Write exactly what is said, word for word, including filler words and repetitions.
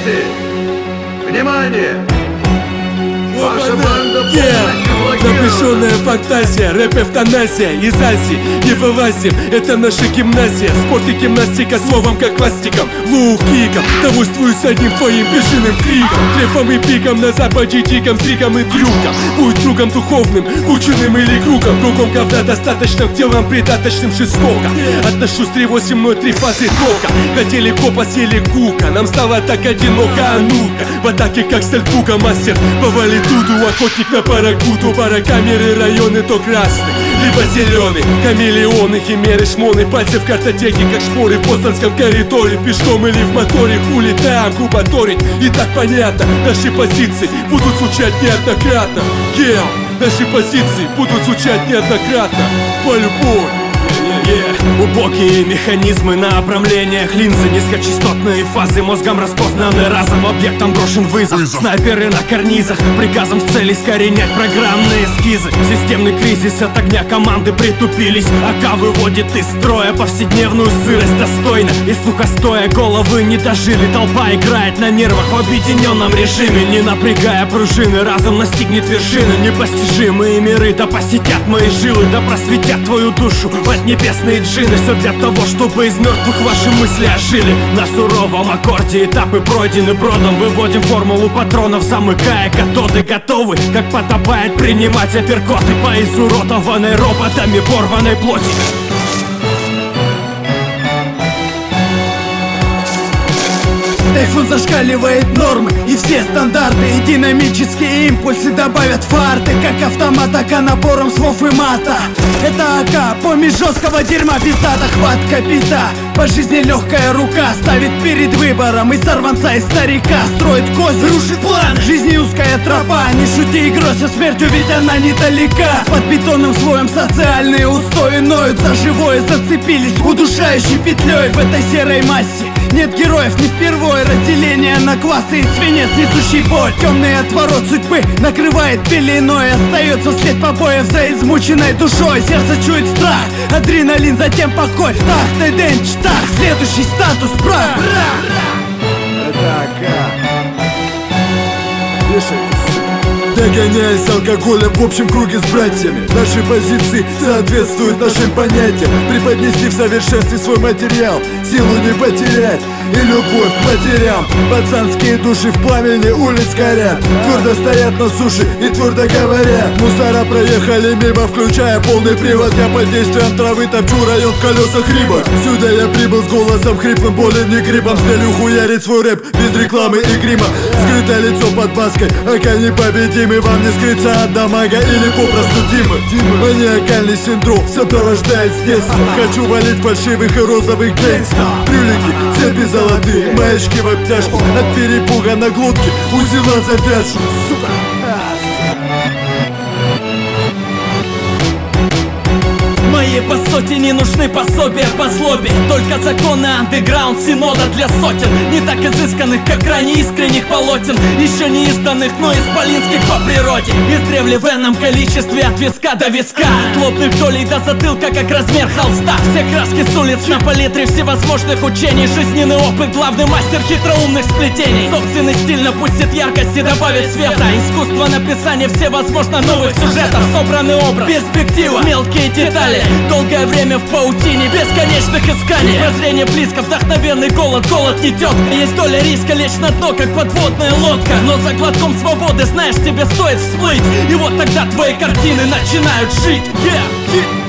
Артисты, внимание! Ваша банда полностью блокирована. Напряженная фантазия, рэп-эвтаназия из Азии. Не вылазим, это наша гимназия. Спорт и гимнастика словом как пластиком. Лоу-киком, довольствуюсь одним твоим бешеным криком. Трефом и пиком на западе диком, стригом и трюком. Будь другом духовным, ученым или кругом. Кругом говна достаточным, телом придаточным жестоко. Отношусь три восемь ноль три фазы тока. Хотели копа, съели кука. Нам стало так одиноко, а ну-ка в атаке как сальпука, мастер повалит Дуду, охотник на паракуту. Паракамеры, районы то красный, либо зеленый. Хамелеоны, химеры, шмоны. Пальцы в картотеке, как шпоры в бостонском коридоре. Пешком или в моторе, хули там кубаторить. И так понятно, наши позиции будут звучать неоднократно. Yeah, наши позиции будут звучать неоднократно. По-любому. Yeah. Убогие механизмы на обрамлениях линзы, низкочастотные фазы мозгом распознаны разом, объектом брошен вызов. Снайперы на карнизах, приказом в цели искоренять программные эскизы. Системный кризис, от огня команды притупились. АК выводит из строя повседневную сырость достойно. И сухостоя головы не дожили. Толпа играет на нервах в объединенном режиме. Не напрягая пружины, разум настигнет вершины. Непостижимые миры, да посетят мои жилы, да просветят твою душу в небесные джины. Все для того, чтобы из мертвых ваши мысли ожили. На суровом аккорде этапы пройдены бродом. Выводим формулу патронов, замыкая катоды. Готовы, как подобает, принимать апперкоты по изуродованной роботами порванной плоти. Тайфун зашкаливает нормы и все стандарты. И динамические импульсы добавят фарты. Как автомат, АК набором слов и мата. Это АК, помесь жесткого дерьма, пиздата, хватка бита. По жизни легкая рука ставит перед выбором. И сорванца, и старика строит кость, рушит план. Жизни узкая тропа, не шути игрой со смертью, ведь она недалека. Под бетонным слоем социальные устои ноют. За живое зацепились удушающей петлей в этой серой массе. Нет героев не впервые, разделение на классы и свинец, несущий боль. Темный отворот судьбы накрывает пеленой. Остается след побоев за измученной душой. Сердце чует страх, адреналин, затем покой. Так, тайденч, так, следующий статус прав. Это АК. Догоняясь алкоголем в общем круге с братьями. Наши позиции соответствуют нашим понятиям. Преподнести в совершенстве свой материал, силу не потерять и любовь к потерям. Пацанские души в пламени улиц горят. Твердо стоят на суше и твердо говорят. Мусора проехали мимо, включая полный привод. Я под действием травы топчу район в колесах риба. Сюда я прибыл с голосом хриплым, болен не гриппом. С целью хуярить свой рэп без рекламы и грима. Скрытое лицо под маской, АК непобедимый. Вам не скрыться от дамага или попросту Дима. Маниакальный синдром сопровождает с детства. Хочу валить фальшивых и розовых гангста. Брюлики, цепи золотые, маячки в обтяжку. От перепуга на глотке узела завяжу. Сука. Моей по сотне не нужны пособия по злобе. Только законы андеграунд синода для сотен. Не так изысканных, как ранее искренних полотен. Еще не изданных, но исполинских по природе. Издревле в энном количестве от виска до виска. Плотных долей до затылка, как размер холста. Все краски с улиц на палитре всевозможных учений. Жизненный опыт, главный мастер хитроумных сплетений. Собственный стиль напустит яркости, добавит света. Искусство написания всевозможно новых сюжетов. Собранный образ, перспектива, мелкие детали. Долгое время в паутине бесконечных исканий. Прозрение близко, вдохновенный голод, голод не тет. Есть доля риска лечь на дно, как подводная лодка. Но за глотком свободы, знаешь, тебе стоит всплыть. И вот тогда твои картины начинают жить. Yeah, yeah.